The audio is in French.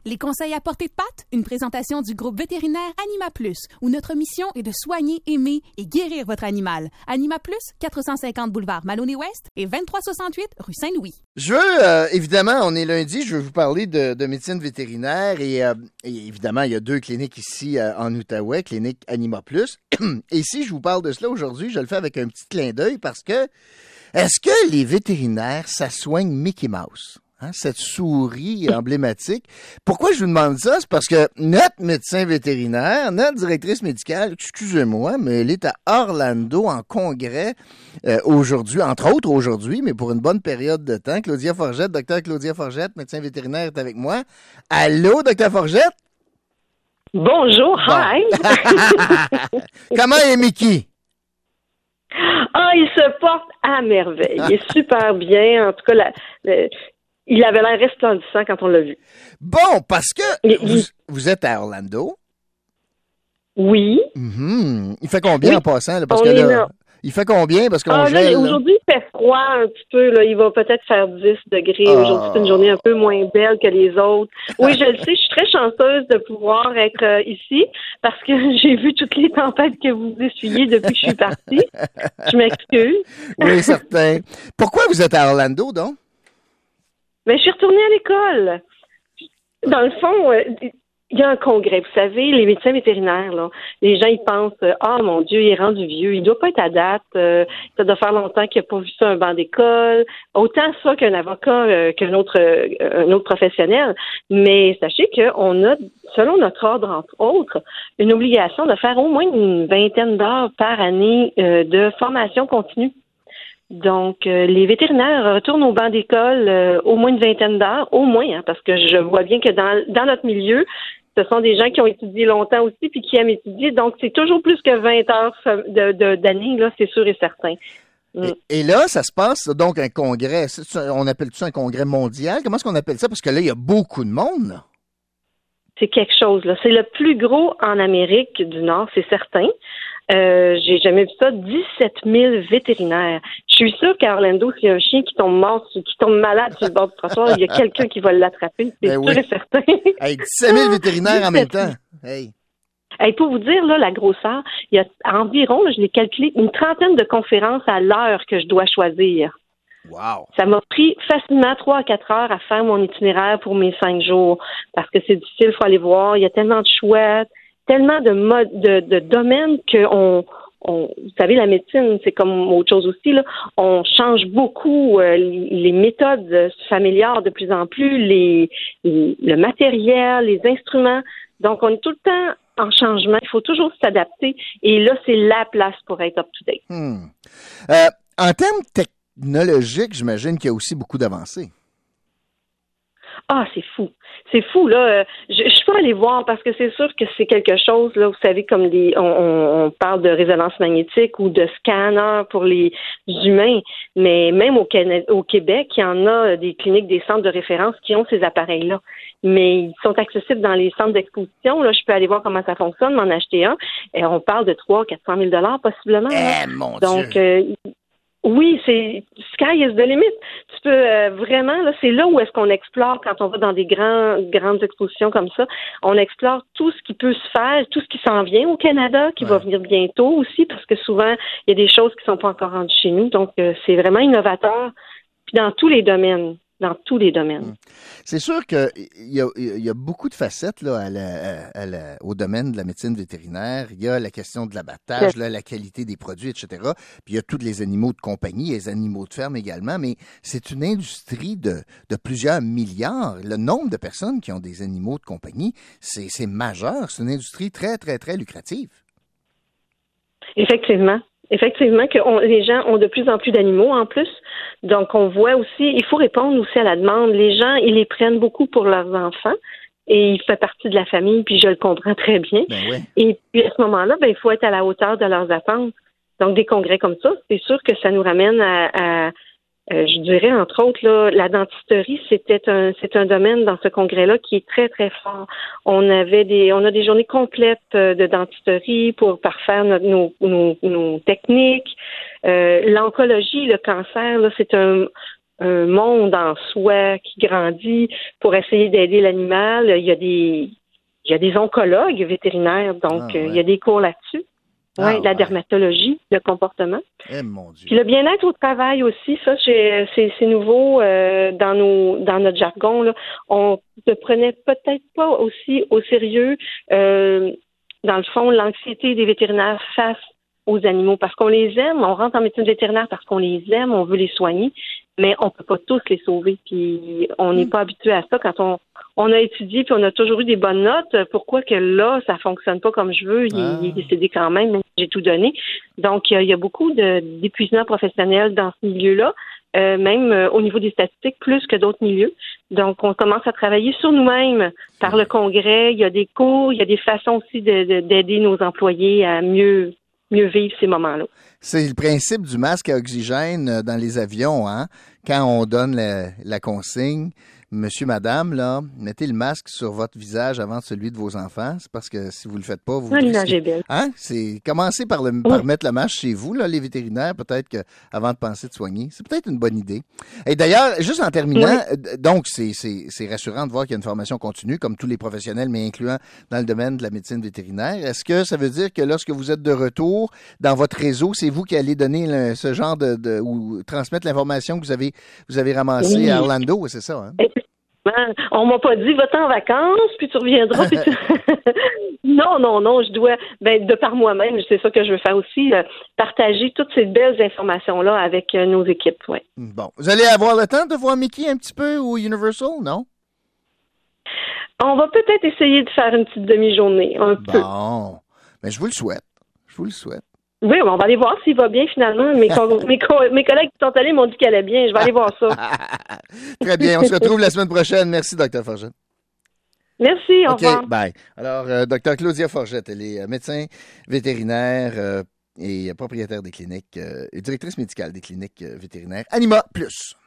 Les conseils à portée de patte, une présentation du groupe vétérinaire Anima Plus, où notre mission est de soigner, aimer et guérir votre animal. Anima Plus, 450 boulevard Maloney-Ouest et 2368 rue Saint-Louis. Je veux, évidemment, on est lundi, je veux vous parler de médecine vétérinaire et évidemment, il y a 2 cliniques ici en Outaouais, clinique Anima Plus. Et si je vous parle de cela aujourd'hui, je le fais avec un petit clin d'œil parce que est-ce que les vétérinaires, ça soigne Mickey Mouse? Hein, cette souris emblématique. Pourquoi je vous demande ça? C'est parce que notre médecin vétérinaire, notre directrice médicale, excusez-moi, mais elle est à Orlando en congrès aujourd'hui, entre autres aujourd'hui, mais pour une bonne période de temps. Claudia Forgette, docteur Claudia Forgette, médecin vétérinaire, est avec moi. Allô, docteur Forgette? Bonjour, hi! Comment est Mickey? Ah, il se porte à merveille. Il est super bien. En tout cas, il avait l'air resplendissant quand on l'a vu. Bon, parce que vous êtes à Orlando. Oui. Mm-hmm. Il fait combien en passant? Là, parce on que est là, il fait combien? Parce qu'on gèle. Aujourd'hui, il fait froid un petit peu. Là. Il va peut-être faire 10 degrés. Aujourd'hui, c'est une journée un peu moins belle que les autres. Oui, je le sais. Je suis très chanceuse de pouvoir être ici parce que j'ai vu toutes les tempêtes que vous essuyez depuis que je suis partie. Je m'excuse. Oui, certain. Pourquoi vous êtes à Orlando, donc? Mais je suis retournée à l'école. Dans le fond, il y a un congrès. Vous savez, les médecins vétérinaires, là, les gens, ils pensent, mon Dieu, il est rendu vieux. Il doit pas être à date. Ça doit faire longtemps qu'il n'a pas vu ça un banc d'école. Autant ça qu'un avocat, un autre professionnel. Mais sachez qu'on a, selon notre ordre, entre autres, une obligation de faire au moins une 20aine d'heures par année de formation continue. Donc, les vétérinaires retournent au banc d'école au moins une 20aine d'heures, au moins, hein, parce que je vois bien que dans notre milieu, ce sont des gens qui ont étudié longtemps aussi puis qui aiment étudier. Donc, c'est toujours plus que 20 heures d'année, là, c'est sûr et certain. Et là, ça se passe, donc, un congrès. On appelle ça un congrès mondial? Comment est-ce qu'on appelle ça? Parce que là, il y a beaucoup de monde, là. C'est quelque chose, là. C'est le plus gros en Amérique du Nord, c'est certain. J'ai jamais vu ça. 17 000 vétérinaires. Je suis sûre qu'à Orlando, s'il y a un chien qui tombe malade sur le bord du trottoir, il y a quelqu'un qui va l'attraper. C'est sûr et certain. Hey, 17 000 vétérinaires en même temps. Hey, pour vous dire, là, la grosseur, il y a environ, je l'ai calculé, une 30aine de conférences à l'heure que je dois choisir. Wow. Ça m'a pris facilement 3 à 4 heures à faire mon itinéraire pour mes 5 jours. Parce que c'est difficile, il faut aller voir. Il y a tellement de choix, tellement de domaines que vous savez, la médecine, c'est comme autre chose aussi, là. On change beaucoup, les méthodes s'améliorent de plus en plus, le matériel, les instruments. Donc, on est tout le temps en changement. Il faut toujours s'adapter. Et là, c'est la place pour être up-to-date. En termes technologiques, j'imagine qu'il y a aussi beaucoup d'avancées. Ah, c'est fou. C'est fou, là. Je peux aller voir parce que c'est sûr que c'est quelque chose, là, vous savez, comme on parle de résonance magnétique ou de scanner pour les humains, mais même au Québec, il y en a des cliniques, des centres de référence qui ont ces appareils-là. Mais ils sont accessibles dans les centres d'exposition. Là, je peux aller voir comment ça fonctionne, m'en acheter un. Et on parle de 300 000 $400 000 possiblement. Mon Donc, Dieu. Oui, c'est sky is the limit. Tu peux vraiment, là, c'est là où est-ce qu'on explore quand on va dans des grandes expositions comme ça. On explore tout ce qui peut se faire, tout ce qui s'en vient au Canada, qui va venir bientôt aussi, parce que souvent, il y a des choses qui sont pas encore rendues chez nous. Donc, c'est vraiment innovateur. Puis dans tous les domaines. Dans tous les domaines. C'est sûr qu'il y a beaucoup de facettes là, au domaine de la médecine vétérinaire. Il y a la question de l'abattage, là, la qualité des produits, etc. Puis il y a tous les animaux de compagnie, les animaux de ferme également. Mais c'est une industrie de plusieurs milliards. Le nombre de personnes qui ont des animaux de compagnie, c'est majeur. C'est une industrie très, très, très lucrative. Effectivement. Effectivement, que les gens ont de plus en plus d'animaux en plus. Donc, on voit aussi, il faut répondre aussi à la demande. Les gens, ils les prennent beaucoup pour leurs enfants et il fait partie de la famille, puis je le comprends très bien. Et puis, à ce moment-là, il faut être à la hauteur de leurs attentes. Donc, des congrès comme ça, c'est sûr que ça nous ramène à je dirais, entre autres, là, la dentisterie, c'est un domaine dans ce congrès-là qui est très, très fort. On a des journées complètes de dentisterie pour parfaire nos techniques. L'oncologie, le cancer, là, c'est un monde en soi qui grandit pour essayer d'aider l'animal. Il y a des oncologues vétérinaires, donc il y a des cours là-dessus. La dermatologie, le comportement. Mon Dieu. Puis le bien-être au travail aussi, ça, c'est nouveau dans notre jargon, là. On ne prenait peut-être pas aussi au sérieux, dans le fond, l'anxiété des vétérinaires face aux animaux, parce qu'on les aime, on rentre en médecine vétérinaire parce qu'on les aime, on veut les soigner, mais on peut pas tous les sauver, puis on n'est pas habitué à ça quand on a étudié puis on a toujours eu des bonnes notes. Pourquoi que là, ça fonctionne pas comme je veux? Il est décédé quand même j'ai tout donné. Donc, il y a beaucoup d'épuisement professionnel dans ce milieu-là, même au niveau des statistiques, plus que d'autres milieux. Donc, on commence à travailler sur nous-mêmes par le congrès. Il y a des cours, il y a des façons aussi d'aider nos employés à mieux vivre ces moments-là. C'est le principe du masque à oxygène dans les avions, hein? Quand on donne la consigne, monsieur, madame, là, mettez le masque sur votre visage avant celui de vos enfants. C'est parce que si vous le faites pas, vous... l'image est belle. Hein? C'est commencer par mettre le masque chez vous, là, les vétérinaires, peut-être que avant de penser de soigner. C'est peut-être une bonne idée. Et d'ailleurs, juste en terminant, donc, c'est rassurant de voir qu'il y a une formation continue, comme tous les professionnels, mais incluant dans le domaine de la médecine vétérinaire. Est-ce que ça veut dire que lorsque vous êtes de retour dans votre réseau, c'est vous qui allez donner ce genre ou transmettre l'information que vous avez ramassée à Orlando, c'est ça, hein? On m'a pas dit va-t'en en vacances, puis tu reviendras. Puis Non, je dois, de par moi-même, c'est ça que je veux faire aussi, partager toutes ces belles informations-là avec nos équipes. Ouais. Bon. Vous allez avoir le temps de voir Mickey un petit peu au Universal, non? On va peut-être essayer de faire une petite demi-journée, un peu. Bon, mais je vous le souhaite. Oui, on va aller voir s'il va bien finalement. Mes collègues qui sont allés m'ont dit qu'elle allait bien. Je vais aller voir ça. Très bien. On se retrouve la semaine prochaine. Merci, Dr. Forgette. Merci. Au revoir. OK, bye. Alors, Dr. Claudia Forgette, elle est médecin vétérinaire et propriétaire des cliniques et directrice médicale des cliniques vétérinaires Anima Plus.